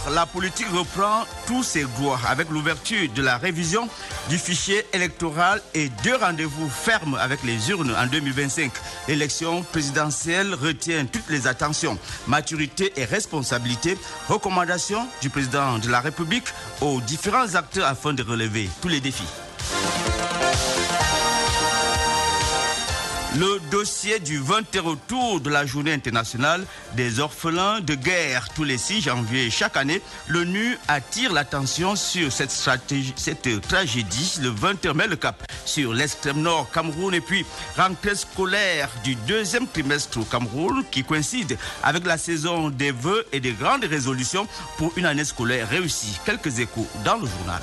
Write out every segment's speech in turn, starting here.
la politique reprend tous ses droits avec l'ouverture de la révision du fichier électoral et 2 rendez-vous fermes avec les urnes en 2025. L'élection présidentielle retient toutes les attentions, maturité et responsabilité, recommandations du président de la République aux différents acteurs afin de relever tous les défis. Le dossier du 20e retour de la journée internationale des orphelins de guerre tous les 6 janvier chaque année, l'ONU attire l'attention sur cette tragédie. Le 20e met le cap sur l'extrême nord Cameroun et puis rentrée scolaire du 2e trimestre au Cameroun qui coïncide avec la saison des vœux et des grandes résolutions pour une année scolaire réussie. Quelques échos dans le journal.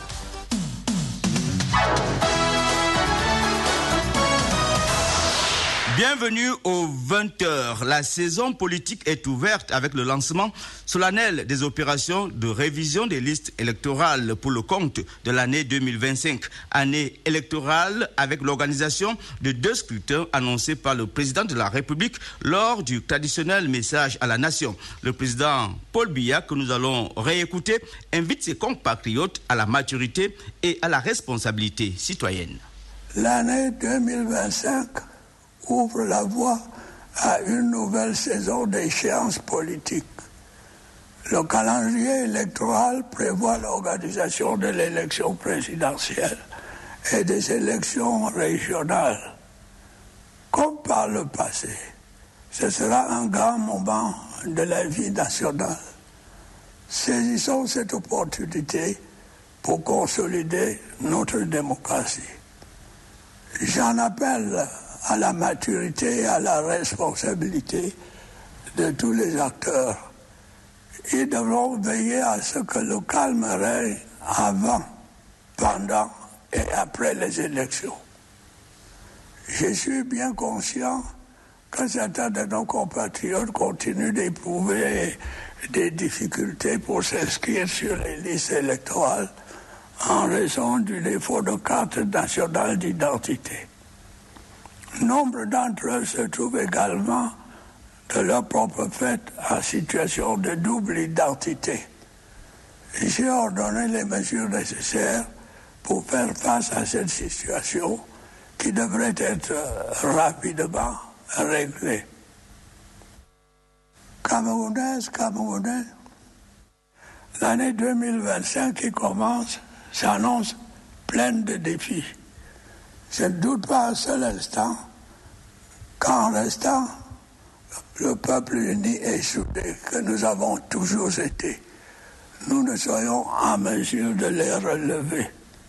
Bienvenue aux 20h. La saison politique est ouverte avec le lancement solennel des opérations de révision des listes électorales pour le compte de l'année 2025. Année électorale avec l'organisation de 2 scrutins annoncés par le président de la République lors du traditionnel message à la nation. Le président Paul Biya, que nous allons réécouter, invite ses compatriotes à la maturité et à la responsabilité citoyenne. L'année 2025 ouvre la voie à une nouvelle saison d'échéances politiques. Le calendrier électoral prévoit l'organisation de l'élection présidentielle et des élections régionales. Comme par le passé, ce sera un grand moment de la vie nationale. Saisissons cette opportunité pour consolider notre démocratie. J'en appelle à la maturité et à la responsabilité de tous les acteurs. Ils devront veiller à ce que le calme règne avant, pendant et après les élections. Je suis bien conscient que certains de nos compatriotes continuent d'éprouver des difficultés pour s'inscrire sur les listes électorales en raison du défaut de carte nationale d'identité. Nombre d'entre eux se trouvent également de leur propre fait en situation de double identité. J'ai ordonné les mesures nécessaires pour faire face à cette situation qui devrait être rapidement réglée. Camerounaises, Camerounais, l'année 2025 qui commence s'annonce pleine de défis. Je ne doute pas un seul instant qu'en restant le peuple uni et soudé que nous avons toujours été, nous ne soyons en mesure de les relever.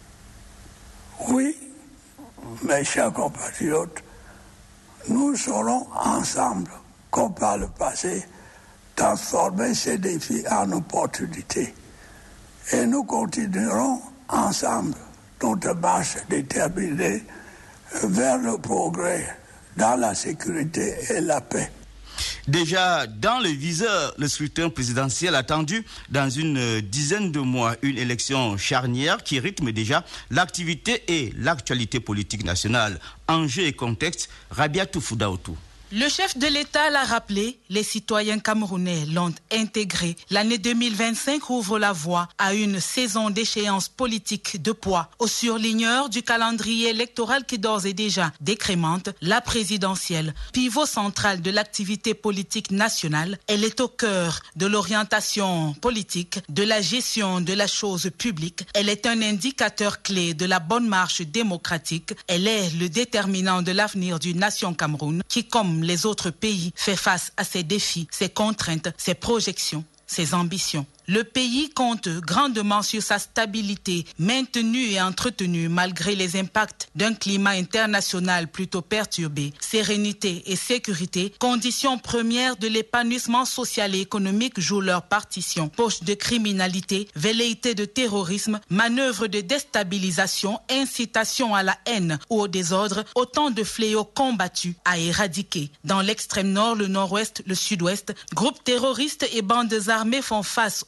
Oui, mes chers compatriotes, nous saurons ensemble, comme par le passé, transformer ces défis en opportunités. Et nous continuerons ensemble notre marche déterminée vers le progrès, dans la sécurité et la paix. Déjà dans le viseur, le scrutin présidentiel attendu dans une dizaine de mois, une élection charnière qui rythme déjà l'activité et l'actualité politique nationale. Enjeux et contexte, Rabiatou Foudaoutou. Le chef de l'État l'a rappelé, les citoyens camerounais l'ont intégré. L'année 2025 ouvre la voie à une saison d'échéances politiques de poids. Au surligneur du calendrier électoral qui d'ores et déjà décrémente, la présidentielle, pivot central de l'activité politique nationale, elle est au cœur de l'orientation politique, de la gestion de la chose publique. Elle est un indicateur clé de la bonne marche démocratique. Elle est le déterminant de l'avenir d'une nation Cameroun qui, comme les autres pays, fait face à ces défis, ces contraintes, ces projections, ces ambitions. Le pays compte grandement sur sa stabilité, maintenue et entretenue malgré les impacts d'un climat international plutôt perturbé. Sérénité et sécurité, conditions premières de l'épanouissement social et économique, jouent leur partition. Poche de criminalité, velléité de terrorisme, manœuvres de déstabilisation, incitation à la haine ou au désordre, autant de fléaux combattus à éradiquer. Dans l'extrême nord, le nord-ouest, le sud-ouest, groupes terroristes et bandes armées font face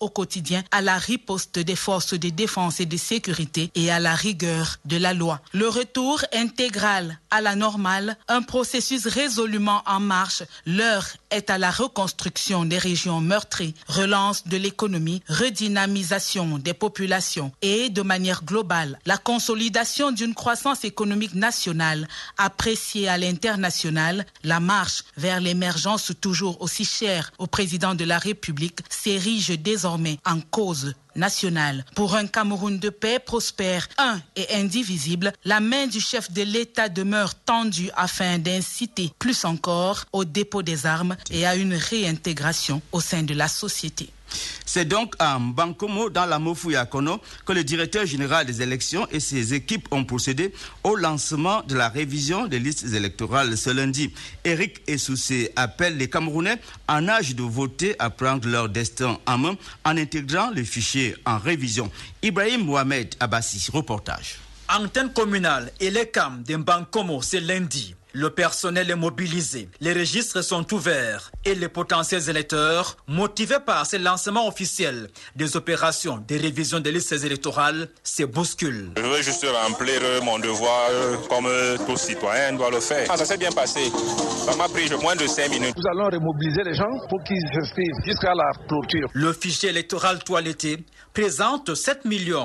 au quotidien à la riposte des forces de défense et de sécurité et à la rigueur de la loi. Le retour intégral à la normale, un processus résolument en marche. L'heure est à la reconstruction des régions meurtries, relance de l'économie, redynamisation des populations et, de manière globale, la consolidation d'une croissance économique nationale appréciée à l'international. La marche vers l'émergence toujours aussi chère au président de la République s'érige désormais en cause nationale. Pour un Cameroun de paix prospère, un et indivisible, la main du chef de l'État demeure tendue afin d'inciter plus encore au dépôt des armes et à une réintégration au sein de la société. C'est donc à Mbankomo, dans la Mofouya-Kono, que le directeur général des élections et ses équipes ont procédé au lancement de la révision des listes électorales ce lundi. Eric Essoussé appelle les Camerounais en âge de voter à prendre leur destin en main en intégrant le fichier en révision. Ibrahim Mohamed Abbassi, reportage. Antenne communale et les CAM de Mbankomo, c'est lundi. Le personnel est mobilisé, les registres sont ouverts et les potentiels électeurs, motivés par ce lancement officiel des opérations de révision des listes électorales, se bousculent. Je veux juste remplir mon devoir comme tout citoyen doit le faire. Ça s'est bien passé. Ça m'a pris moins de 5 minutes. Nous allons remobiliser les gens pour qu'ils s'inscrivent jusqu'à la clôture. Le fichier électoral toiletté présente 7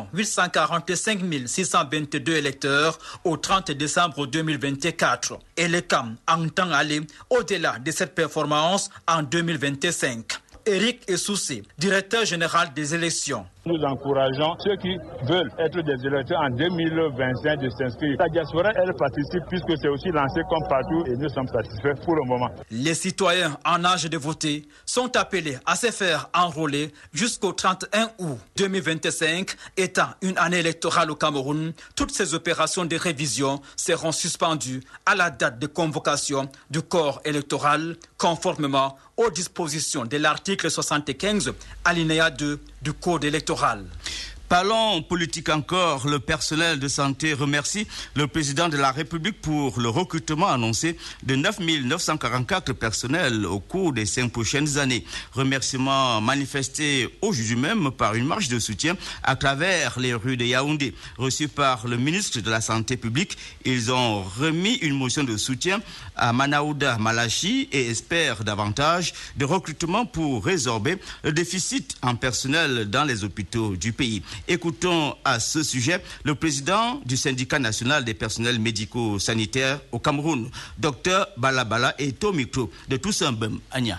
845 622 électeurs au 30 décembre 2024. Et le CAM entend aller au-delà de cette performance en 2025. Eric Essoussé, directeur général des élections. Nous encourageons ceux qui veulent être des électeurs en 2025 de s'inscrire. La diaspora, elle participe puisque c'est aussi lancé comme partout et nous sommes satisfaits pour le moment. Les citoyens en âge de voter sont appelés à se faire enrôler jusqu'au 31 août 2025, étant une année électorale au Cameroun. Toutes ces opérations de révision seront suspendues à la date de convocation du corps électoral, conformément aux dispositions de l'article 75, alinéa 2 du Code électoral. Parlons politique encore. Le personnel de santé remercie le président de la République pour le recrutement annoncé de 9 944 personnels au cours des 5 prochaines années. Remerciement manifesté aujourd'hui même par une marche de soutien à travers les rues de Yaoundé. Reçus par le ministre de la Santé publique, ils ont remis une motion de soutien à Manaouda Malachi et espèrent davantage de recrutement pour résorber le déficit en personnel dans les hôpitaux du pays. Écoutons à ce sujet le président du syndicat national des personnels médico-sanitaires au Cameroun, Dr Balabala, et au micro de Toussaint Bem Agna.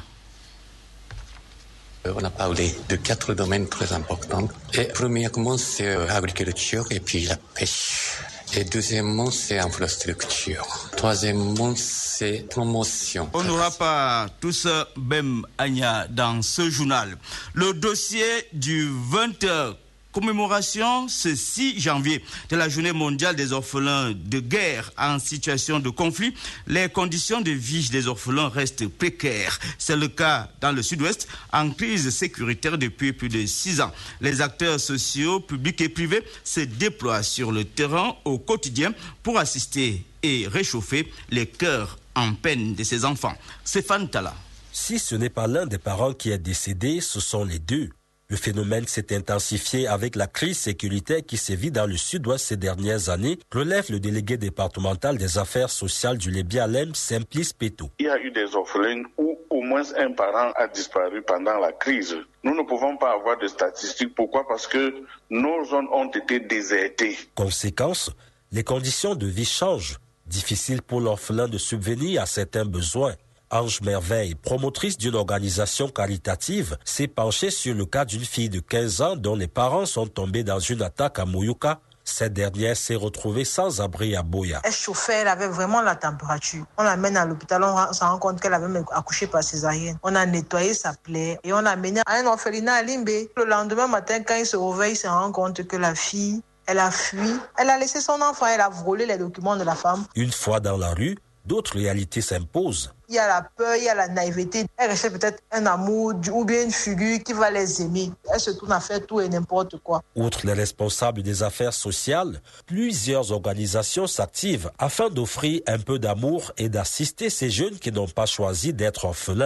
On a parlé de 4 domaines très importants. Et premièrement, c'est l'agriculture et puis la pêche. Et deuxièmement, c'est infrastructure. Troisièmement, c'est promotion. On n'aura pas tous Bem Agna dans ce journal. Le dossier du 20 commémoration ce 6 janvier de la journée mondiale des orphelins de guerre en situation de conflit. Les conditions de vie des orphelins restent précaires. C'est le cas dans le sud-ouest, en crise sécuritaire depuis plus de 6 ans. Les acteurs sociaux, publics et privés se déploient sur le terrain au quotidien pour assister et réchauffer les cœurs en peine de ces enfants. Stéphane Tala. Si ce n'est pas l'un des parents qui est décédé, ce sont les deux. Le phénomène s'est intensifié avec la crise sécuritaire qui sévit dans le sud-ouest ces dernières années, relève le délégué départemental des affaires sociales du Lébialem, Simplice Peto. Il y a eu des orphelins où au moins un parent a disparu pendant la crise. Nous ne pouvons pas avoir de statistiques. Pourquoi? Parce que nos zones ont été désertées. Conséquence, les conditions de vie changent. Difficile pour l'orphelin de subvenir à certains besoins. Ange Merveille, promotrice d'une organisation caritative, s'est penchée sur le cas d'une fille de 15 ans dont les parents sont tombés dans une attaque à Mouyouka. Cette dernière s'est retrouvée sans abri à Boya. Elle chauffait, elle avait vraiment la température. On l'amène à l'hôpital, on se rend compte qu'elle avait même accouché par césarienne. On a nettoyé sa plaie et on l'a amenée à un orphelinat à Limbé. Le lendemain matin, quand il se réveille, il se rend compte que la fille, elle a fui. Elle a laissé son enfant, elle a volé les documents de la femme. Une fois dans la rue, d'autres réalités s'imposent. Il y a la peur, il y a la naïveté. Elle recherche peut-être un amour ou bien une figure qui va les aimer. Elle se tourne à faire tout et n'importe quoi. Outre les responsables des affaires sociales, plusieurs organisations s'activent afin d'offrir un peu d'amour et d'assister ces jeunes qui n'ont pas choisi d'être orphelins.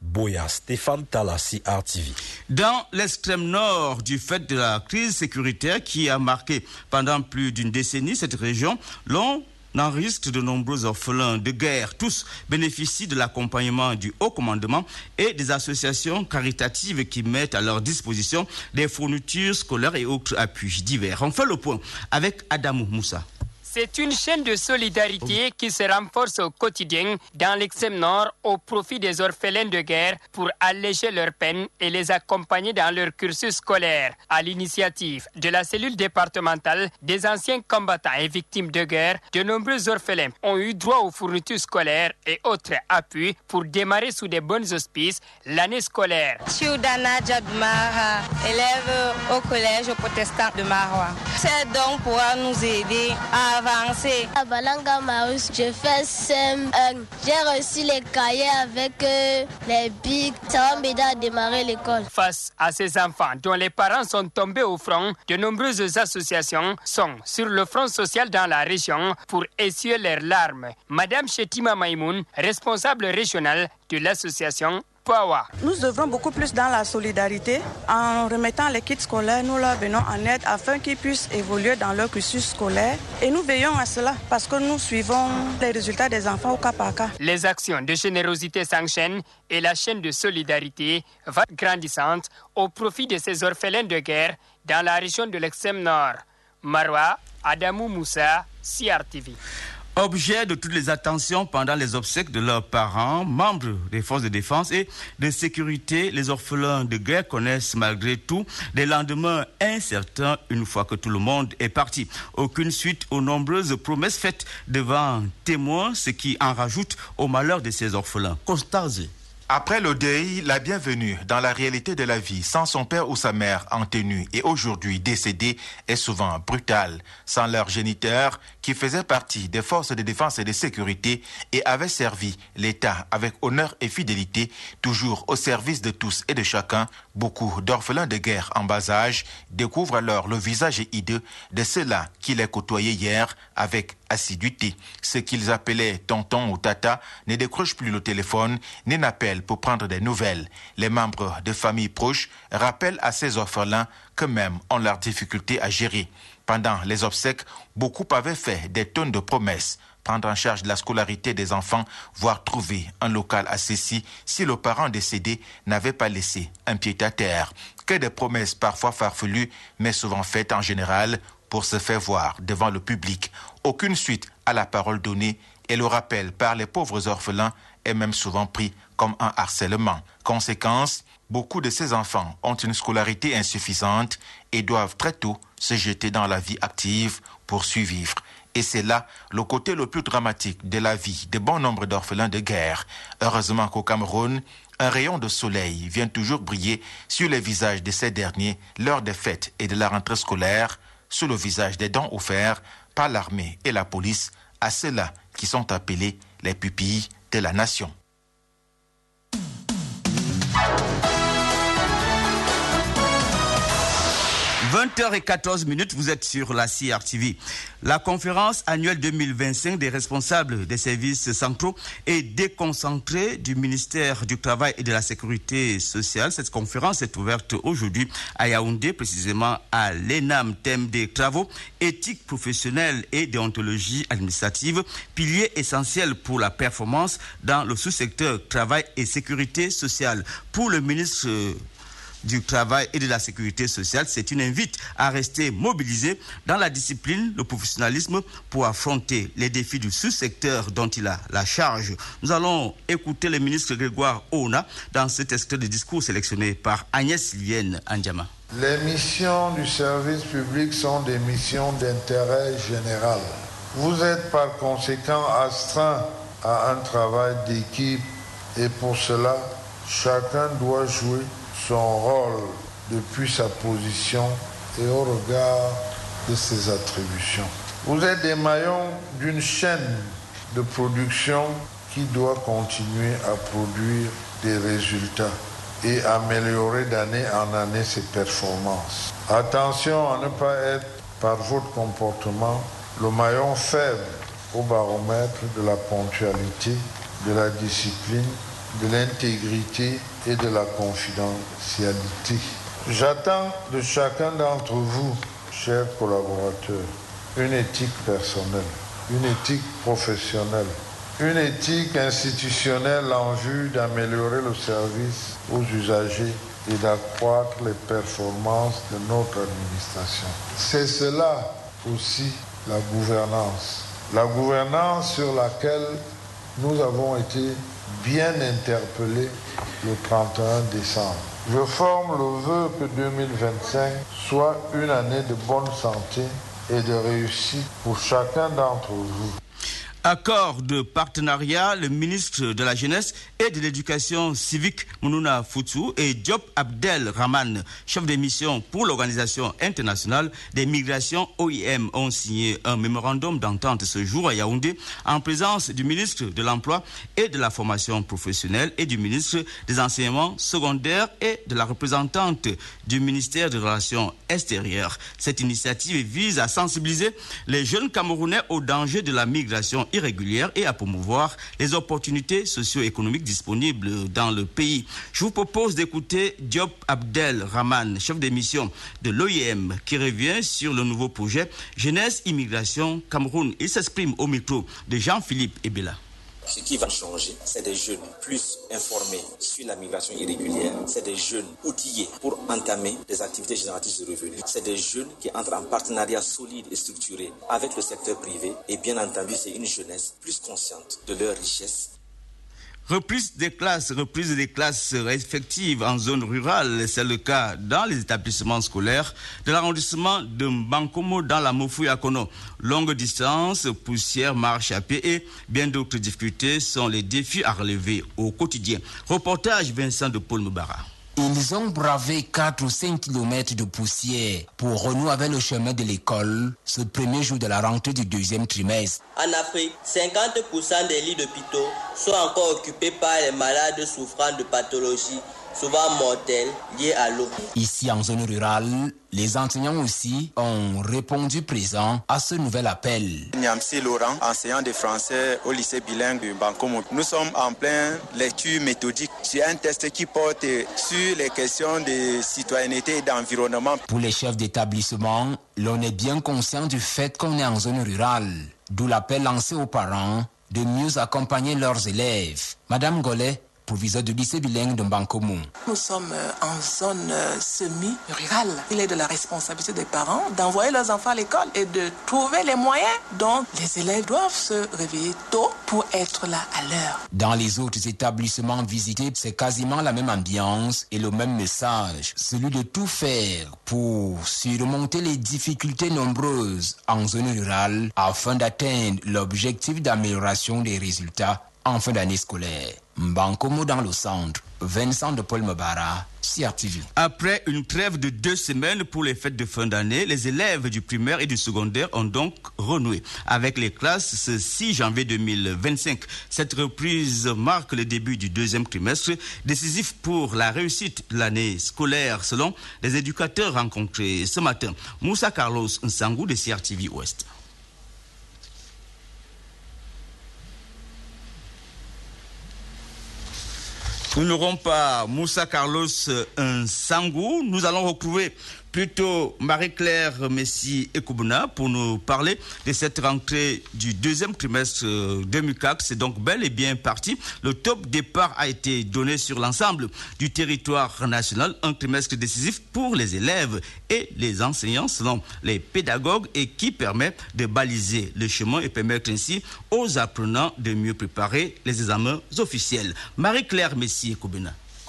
Boya Stéphane Talassi, RTV. Dans l'extrême nord, du fait de la crise sécuritaire qui a marqué pendant plus d'une décennie cette région, l'on enregistre de nombreux orphelins de guerre. Tous bénéficient de l'accompagnement du haut commandement et des associations caritatives qui mettent à leur disposition des fournitures scolaires et autres appuis divers. On fait le point avec Adamou Moussa. C'est une chaîne de solidarité qui se renforce au quotidien dans l'extrême nord au profit des orphelins de guerre pour alléger leurs peines et les accompagner dans leur cursus scolaire. À l'initiative de la cellule départementale des anciens combattants et victimes de guerre, de nombreux orphelins ont eu droit aux fournitures scolaires et autres appuis pour démarrer sous des bons auspices l'année scolaire. Je suis Dana Djadoumara, élève au collège protestant de Marois. C'est donc pour nous aider à avancer. À Balanga Marus, je fais CM1. J'ai reçu les cahiers avec les bics. Ça va m'aider à démarrer l'école. Face à ces enfants dont les parents sont tombés au front, de nombreuses associations sont sur le front social dans la région pour essuyer leurs larmes. Madame Chetima Maïmoun, responsable régionale de l'association Power. Nous œuvrons beaucoup plus dans la solidarité. En remettant les kits scolaires, nous leur venons en aide afin qu'ils puissent évoluer dans leur cursus scolaire. Et nous veillons à cela parce que nous suivons les résultats des enfants au cas par cas. Les actions de générosité s'enchaînent et la chaîne de solidarité va grandissante au profit de ces orphelins de guerre dans la région de l'extrême nord. Marwa, Adamou Moussa, CRTV. Objet de toutes les attentions pendant les obsèques de leurs parents, membres des forces de défense et de sécurité, les orphelins de guerre connaissent malgré tout des lendemains incertains une fois que tout le monde est parti. Aucune suite aux nombreuses promesses faites devant témoins, ce qui en rajoute au malheur de ces orphelins. Constaté. Après le deuil, la bienvenue dans la réalité de la vie sans son père ou sa mère en tenue et aujourd'hui décédé est souvent brutale. Sans leur géniteur qui faisait partie des forces de défense et de sécurité et avait servi l'État avec honneur et fidélité, toujours au service de tous et de chacun, beaucoup d'orphelins de guerre en bas âge découvrent alors le visage hideux de ceux-là qui les côtoyaient hier avec assiduité. Ceux qu'ils appelaient tonton ou tata ne décrochent plus le téléphone ni n'appellent pour prendre des nouvelles. Les membres de familles proches rappellent à ces orphelins que même ont leurs difficultés à gérer. Pendant les obsèques, beaucoup avaient fait des tonnes de promesses. Prendre en charge la scolarité des enfants, voire trouver un local à ceci si le parent décédé n'avait pas laissé un pied à terre. Que des promesses parfois farfelues, mais souvent faites en général pour se faire voir devant le public. Aucune suite à la parole donnée et le rappel par les pauvres orphelins est même souvent pris comme un harcèlement. Conséquence, beaucoup de ces enfants ont une scolarité insuffisante et doivent très tôt se jeter dans la vie active pour survivre. Et c'est là le côté le plus dramatique de la vie de bon nombre d'orphelins de guerre. Heureusement qu'au Cameroun, un rayon de soleil vient toujours briller sur les visages de ces derniers lors des fêtes et de la rentrée scolaire, sous le visage des dons offerts par l'armée et la police à ceux-là qui sont appelés les pupilles de la nation. 20h14, vous êtes sur la CRTV. La conférence annuelle 2025 des responsables des services centraux et déconcentrés du ministère du Travail et de la Sécurité sociale. Cette conférence est ouverte aujourd'hui à Yaoundé, précisément à l'ENAM, thème des travaux, éthique professionnelle et déontologie administrative, pilier essentiel pour la performance dans le sous-secteur travail et sécurité sociale. Pour le ministre du Travail et de la Sécurité sociale, c'est une invite à rester mobilisé dans la discipline, le professionnalisme pour affronter les défis du sous-secteur dont il a la charge. Nous allons écouter le ministre Grégoire Ona dans cet extrait de discours sélectionné par Agnès Sylvienne Andiama. Les missions du service public sont des missions d'intérêt général. Vous êtes par conséquent astreint à un travail d'équipe et pour cela, chacun doit jouer son rôle depuis sa position et au regard de ses attributions. Vous êtes des maillons d'une chaîne de production qui doit continuer à produire des résultats et améliorer d'année en année ses performances. Attention à ne pas être, par votre comportement, le maillon faible au baromètre de la ponctualité, de la discipline de l'intégrité et de la confidentialité. J'attends de chacun d'entre vous, chers collaborateurs, une éthique personnelle, une éthique professionnelle, une éthique institutionnelle en vue d'améliorer le service aux usagers et d'accroître les performances de notre administration. C'est cela aussi la gouvernance. La gouvernance sur laquelle nous avons été bien interpellés le 31 décembre. Je forme le vœu que 2025 soit une année de bonne santé et de réussite pour chacun d'entre vous. Accord de partenariat, le ministre de la Jeunesse et de l'Éducation civique Mounouna Foutsou et Diop Abdel Rahman, chef de mission pour l'Organisation internationale des migrations OIM, ont signé un mémorandum d'entente ce jour à Yaoundé en présence du ministre de l'Emploi et de la Formation professionnelle et du ministre des Enseignements secondaires et de la représentante du ministère des Relations extérieures. Cette initiative vise à sensibiliser les jeunes Camerounais aux dangers de la migration irrégulière et à promouvoir les opportunités socio-économiques disponibles dans le pays. Je vous propose d'écouter Diop Abdel Rahman, chef de mission de l'OIM, qui revient sur le nouveau projet Jeunesse Immigration Cameroun. Il s'exprime au micro de Jean-Philippe Ebela. Ce qui va changer, c'est des jeunes plus informés sur la migration irrégulière. C'est des jeunes outillés pour entamer des activités génératrices de revenus. C'est des jeunes qui entrent en partenariat solide et structuré avec le secteur privé. Et bien entendu, c'est une jeunesse plus consciente de leur richesse. Reprise des classes effectives en zone rurale, c'est le cas dans les établissements scolaires de l'arrondissement de Mbankomo dans la Mofouya-Kono. Longue distance, poussière, marche à pied et bien d'autres difficultés sont les défis à relever au quotidien. Reportage Vincent de Paul Moubara. Ils ont bravé 4 ou 5 kilomètres de poussière pour renouer avec le chemin de l'école ce premier jour de la rentrée du deuxième trimestre. En Afrique, 50% des lits d'hôpitaux sont encore occupés par les malades souffrant de pathologies souvent mortelles liées à l'eau. Ici en zone rurale, les enseignants aussi ont répondu présents à ce nouvel appel. Niamsi Laurent, enseignant de français au lycée bilingue de Bankomo. Nous sommes en pleine lecture méthodique sur un test qui porte sur les questions de citoyenneté et d'environnement. Pour les chefs d'établissement, l'on est bien conscient du fait qu'on est en zone rurale, d'où l'appel lancé aux parents de mieux accompagner leurs élèves. Madame Gollet, proviseur du lycée bilingue de Mbankomo. Nous sommes en zone semi-rurale. Il est de la responsabilité des parents d'envoyer leurs enfants à l'école et de trouver les moyens. Donc, les élèves doivent se réveiller tôt pour être là à l'heure. Dans les autres établissements visités, c'est quasiment la même ambiance et le même message. Celui de tout faire pour surmonter les difficultés nombreuses en zone rurale afin d'atteindre l'objectif d'amélioration des résultats en fin d'année scolaire. Mbankomo dans le centre, Vincent de Paul Mobara, CRTV. Après une trêve de 2 semaines pour les fêtes de fin d'année, les élèves du primaire et du secondaire ont donc renoué avec les classes ce 6 janvier 2025. Cette reprise marque le début du deuxième trimestre, décisif pour la réussite de l'année scolaire selon les éducateurs rencontrés ce matin. Moussa Carlos Nsangou de CRTV Ouest. Nous n'aurons pas Moussa Carlos Nsangou. Nous allons retrouver plutôt Marie-Claire Messi-Ekoubna pour nous parler de cette rentrée du deuxième trimestre 2004. C'est donc bel et bien parti. Le top départ a été donné sur l'ensemble du territoire national. Un trimestre décisif pour les élèves et les enseignants selon les pédagogues et qui permet de baliser le chemin et permettre ainsi aux apprenants de mieux préparer les examens officiels. Marie-Claire Messi-Ekoubna.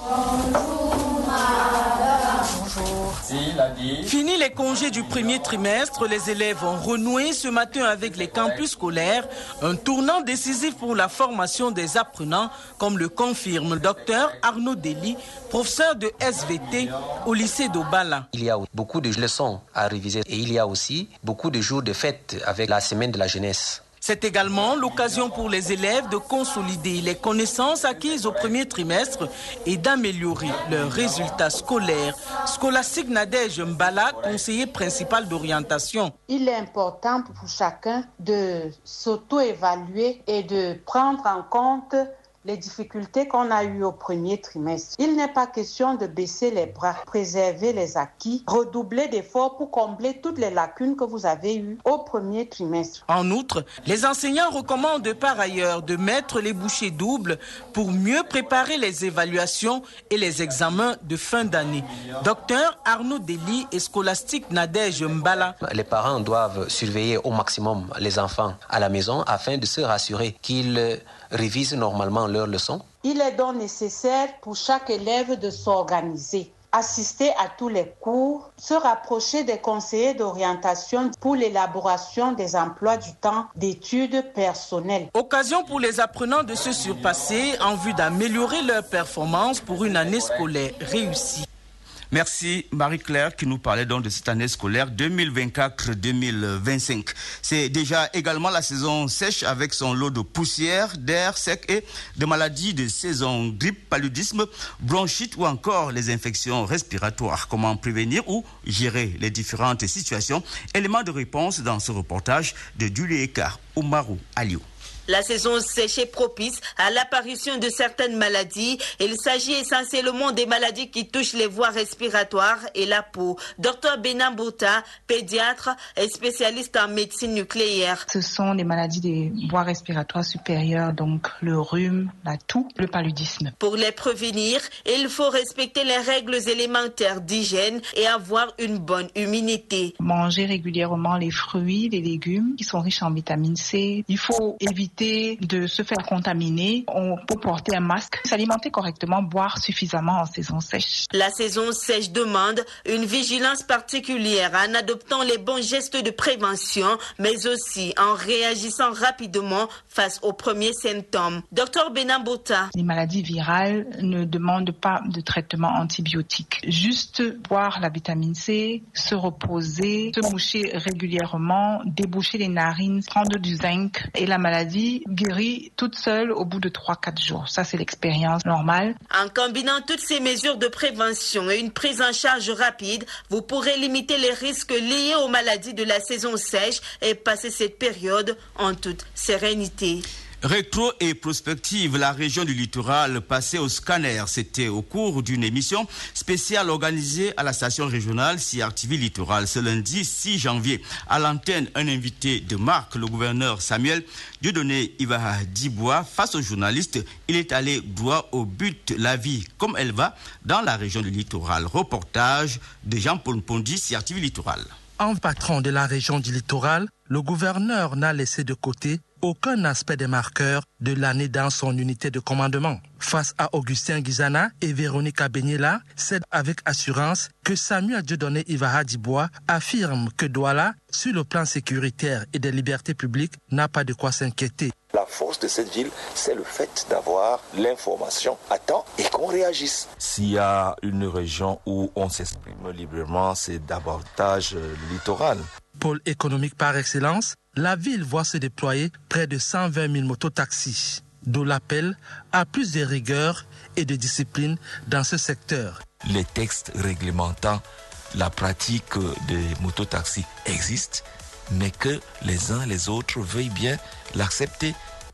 Fini les congés du premier trimestre, les élèves ont renoué ce matin avec les campus scolaires, un tournant décisif pour la formation des apprenants, comme le confirme le docteur Arnaud Dely, professeur de SVT au lycée d'Obala. Il y a beaucoup de leçons à réviser et il y a aussi beaucoup de jours de fête avec la semaine de la jeunesse. C'est également l'occasion pour les élèves de consolider les connaissances acquises au premier trimestre et d'améliorer leurs résultats scolaires. Scolastique Nadège Mbala, conseiller principal d'orientation. Il est important pour chacun de s'auto-évaluer et de prendre en compte les difficultés qu'on a eues au premier trimestre. Il n'est pas question de baisser les bras, préserver les acquis, redoubler d'efforts pour combler toutes les lacunes que vous avez eues au premier trimestre. En outre, les enseignants recommandent par ailleurs de mettre les bouchées doubles pour mieux préparer les évaluations et les examens de fin d'année. Docteur Arnaud Dely et scolastique Nadège Mbala. Les parents doivent surveiller au maximum les enfants à la maison afin de se rassurer qu'ils révisent normalement leurs leçons. Il est donc nécessaire pour chaque élève de s'organiser, assister à tous les cours, se rapprocher des conseillers d'orientation pour l'élaboration des emplois du temps d'études personnelles. Occasion pour les apprenants de se surpasser en vue d'améliorer leur performance pour une année scolaire réussie. Merci Marie-Claire qui nous parlait donc de cette année scolaire 2024-2025. C'est déjà également la saison sèche avec son lot de poussière, d'air sec et de maladies de saison, grippe, paludisme, bronchite ou encore les infections respiratoires. Comment prévenir ou gérer les différentes situations? Éléments de réponse dans ce reportage de Julieka Oumarou Aliou. La saison sèche est propice à l'apparition de certaines maladies. Il s'agit essentiellement des maladies qui touchent les voies respiratoires et la peau. Dr Benan Bouta, pédiatre et spécialiste en médecine nucléaire. Ce sont des maladies des voies respiratoires supérieures, donc le rhume, la toux, le paludisme. Pour les prévenir, il faut respecter les règles élémentaires d'hygiène et avoir une bonne immunité. Manger régulièrement les fruits, les légumes qui sont riches en vitamine C. Il faut éviter de se faire contaminer. On peut porter un masque, s'alimenter correctement, boire suffisamment en saison sèche. La saison sèche demande une vigilance particulière en adoptant les bons gestes de prévention, mais aussi en réagissant rapidement face aux premiers symptômes. Dr Benan Bouta. Les maladies virales ne demandent pas de traitement antibiotique. Juste boire la vitamine C, se reposer, se moucher régulièrement, déboucher les narines, prendre du zinc et la maladie guérit toute seule au bout de 3-4 jours. Ça, c'est l'expérience normale. En combinant toutes ces mesures de prévention et une prise en charge rapide, vous pourrez limiter les risques liés aux maladies de la saison sèche et passer cette période en toute sérénité. Rétro et prospective, la région du littoral passée au scanner. C'était au cours d'une émission spéciale organisée à la station régionale CRTV Littoral ce lundi 6 janvier. À l'antenne, un invité de marque, le gouverneur Samuel Dieudonné Ivaha Dibois. Face aux journalistes, il est allé droit au but, la vie comme elle va dans la région du littoral. Reportage de Jean-Paul Pondi, CRTV Littoral. En patron de la région du littoral, le gouverneur n'a laissé de côté aucun aspect des marqueurs de l'année dans son unité de commandement. Face à Augustin Guizana et Véronique Abenyela, c'est avec assurance que Samuel Dieudonné Ivaha Dibois affirme que Douala, sur le plan sécuritaire et des libertés publiques, n'a pas de quoi s'inquiéter. La force de cette ville, c'est le fait d'avoir l'information à temps et qu'on réagisse. S'il y a une région où on s'exprime librement, c'est davantage le littoral. Pôle économique par excellence, la ville voit se déployer près de 120 000 mototaxis, d'où l'appel à plus de rigueur et de discipline dans ce secteur. Les textes réglementant la pratique des mototaxis existent, mais que les uns les autres veuillent bien l'accepter.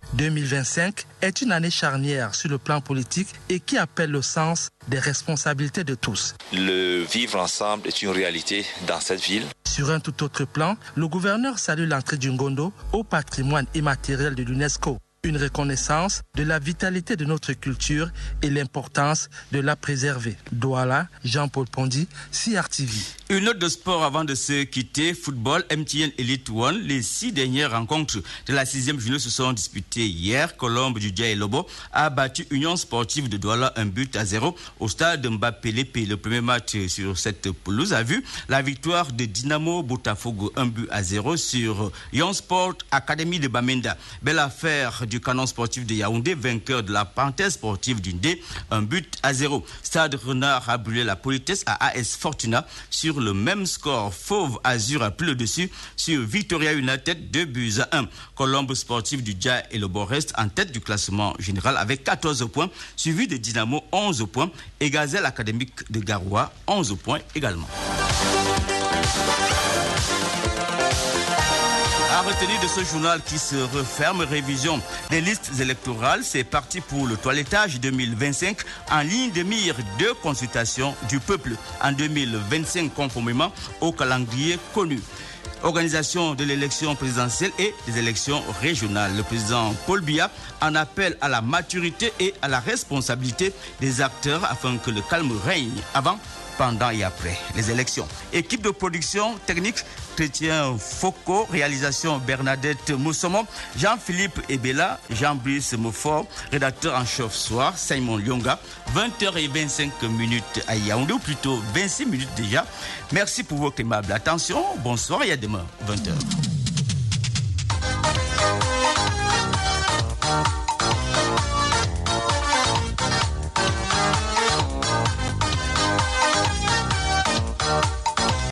2025 est une année charnière sur le plan politique et qui appelle le sens des responsabilités de tous. Le vivre ensemble est une réalité dans cette ville. Sur un tout autre plan, le gouverneur salue l'entrée du Ngondo au patrimoine immatériel de l'UNESCO. Une reconnaissance de la vitalité de notre culture et l'importance de la préserver. Douala, Jean-Paul Pondi, CRTV. Une note de sport avant de se quitter. Football, MTN Elite One. Les 6 dernières rencontres de la 6e journée se sont disputées hier. Colombe du Dja Lobo a battu Union Sportive de Douala 1-0 au stade Mbappé Lépé. Le premier match sur cette pelouse a vu la victoire de Dynamo Botafogo 1-0 sur Young Sport Academy de Bamenda. Belle affaire du Canon Sportif de Yaoundé, vainqueur de la Parenthèse Sportive d'Indé, 1-0. Stade Renard a brûlé la politesse à AS Fortuna sur le même score. Fauve Azur a pris le dessus sur Victoria United 2-1. Colombe Sportif du Dja et le Borest en tête du classement général avec 14 points, suivi de Dynamo 11 points et Gazelle Académique de Garoua 11 points également. À retenir de ce journal qui se referme, révision des listes électorales, c'est parti pour le toilettage 2025 en ligne de mire de consultation du peuple en 2025 conformément au calendrier connu. Organisation de l'élection présidentielle et des élections régionales. Le président Paul Biya en appelle à la maturité et à la responsabilité des acteurs afin que le calme règne avant, pendant et après les élections. Équipe de production technique, Chrétien Foucault, réalisation Bernadette Moussomo, Jean-Philippe Ebela, Jean-Brice Moffort, rédacteur en chef soir, Simon Lyonga, 20h25 à Yaoundé, ou plutôt 26 minutes déjà. Merci pour votre aimable attention. Bonsoir et à demain, 20h.